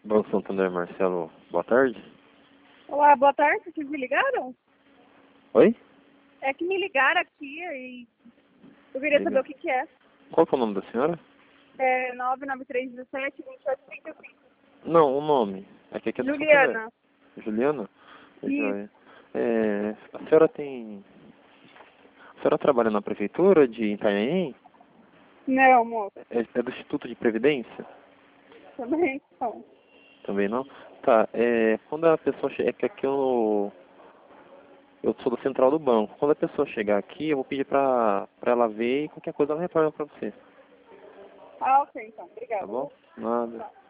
Banco Santander, Marcelo, boa tarde. Olá, boa tarde, vocês me ligaram? Oi? É que me ligaram aqui e eu queria saber o que que é. Qual que é o nome da senhora? É 99317-2835. Não, o nome. Aqui é do Santander. Juliana. Juliana? Isso. Joia. A senhora tem... A senhora trabalha na prefeitura de Itanhaém? Não, moça. É do Instituto de Previdência? Também não. Também não? Tá, quando a pessoa chega... É que aqui eu sou da central do banco. Quando a pessoa chegar aqui, eu vou pedir pra ela ver e qualquer coisa ela retorna pra você. Ah, ok, então. Tá Obrigada. bom? Nada. Tá.